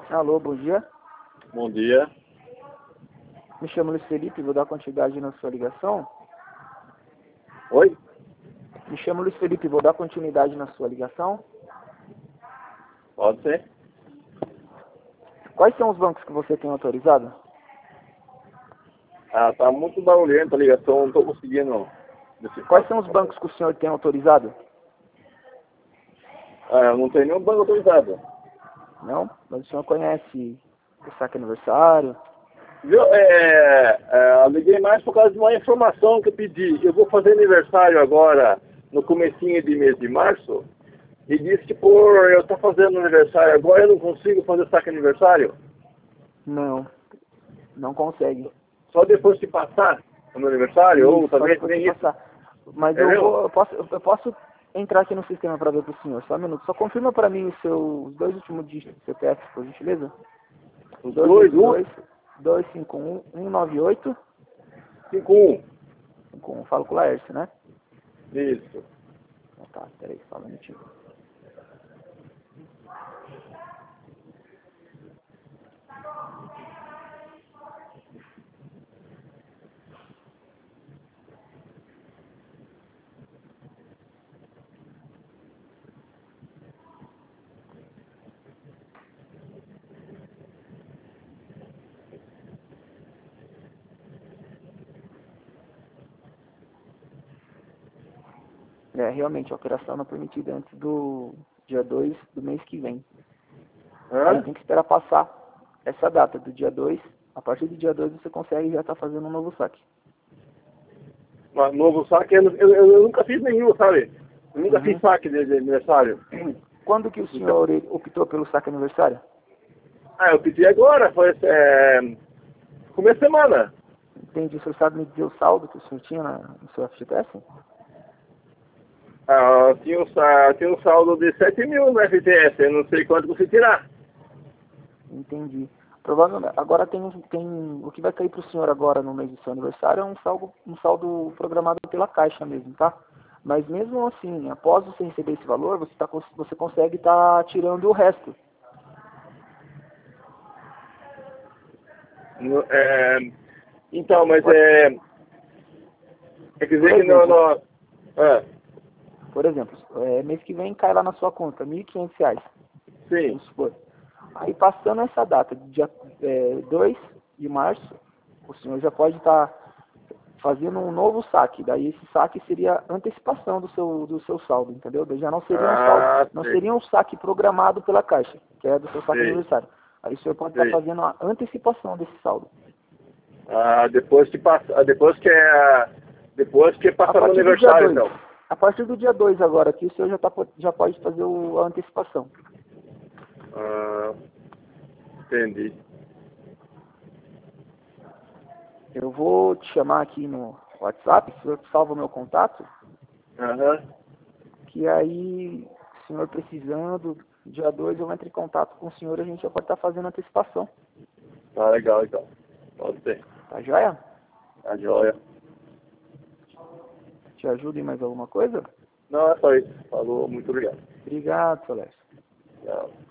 Alô, bom dia. Bom dia. Me chamo Luiz Felipe, vou dar continuidade na sua ligação. Oi? Me chamo Luiz Felipe, vou dar continuidade na sua ligação. Pode ser? Quais são os bancos que você tem autorizado? Ah, tá muito barulhenta a ligação, não tô conseguindo. Quais são os bancos que o senhor tem autorizado? Ah, eu não tenho nenhum banco autorizado. Não? Mas o senhor conhece o saque aniversário? Viu? Eu liguei mais por causa de uma informação que eu pedi. Eu vou fazer aniversário agora, no comecinho de mês de março, e disse que por eu estar fazendo aniversário agora, eu não consigo fazer saque aniversário. Não, não consegue. Só depois que passar o meu aniversário, Isso, ou só talvez depois nem que isso. passar. Mas É mesmo? eu posso entrar aqui no sistema para ver para o senhor. Só um minuto. Só confirma para mim os dois últimos dígitos do CPF, por gentileza. Os dois, 251 198 51. Falo com o Laércio, né? Isso. Tá, peraí, só um minutinho. Realmente, a operação não é permitida antes do dia 2 do mês que vem. Aí Hã? tem que esperar passar essa data do dia 2. A partir do dia 2 você consegue já estar fazendo um novo saque. Mas novo saque, eu nunca fiz nenhum, sabe? Eu nunca fiz Uhum. saque de aniversário. Quando que o Então, senhor optou pelo saque aniversário? eu pedi agora, foi começo de semana. Entendi. O senhor sabe me dizer o saldo que o senhor tinha no seu FGTS? Tinha um saldo de 7 mil no FTS, eu não sei quanto você tirar. Entendi. Provavelmente, agora tem o que vai cair para o senhor agora no mês do seu aniversário é um saldo programado pela Caixa mesmo, tá? Mas mesmo assim, após você receber esse valor, você consegue estar tirando o resto. No- é, então, mas Por, quer por dizer que exemplo, ah, por exemplo, mês que vem cai lá na sua conta R$ 1.500, sim. vamos supor. Aí passando essa data, dia 2 de março, o senhor já pode estar fazendo um novo saque. Daí esse saque seria antecipação do seu saldo, entendeu? Daí já não seria um saldo, não Sei, seria um saque programado pela Caixa, que é do seu saque sei, aniversário. Aí o senhor pode estar sei. fazendo a antecipação desse saldo. Depois que passa, depois que A passar no partir do dia aniversário, 2, então. a partir do dia 2 agora aqui, o senhor já pode fazer a antecipação. Ah, entendi. Eu vou te chamar aqui no WhatsApp, o senhor salva o meu contato, Aham. que aí, o senhor precisando, dia 2 eu entro em contato com o senhor e a gente já pode estar fazendo a antecipação. Tá legal, então. Pode ser. Tá joia? Tá joia. Te ajuda em mais alguma coisa? Não, é só isso. Falou, muito obrigado. Obrigado, Celeste. Tchau.